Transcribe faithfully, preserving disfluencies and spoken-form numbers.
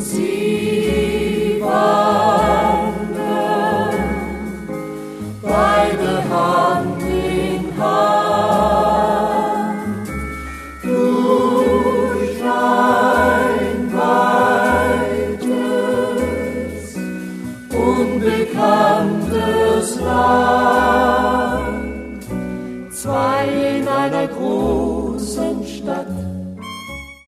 sie wandern, beide Hand in Hand, durch ein weites, unbekanntes Land, zwei in einer großen Stadt,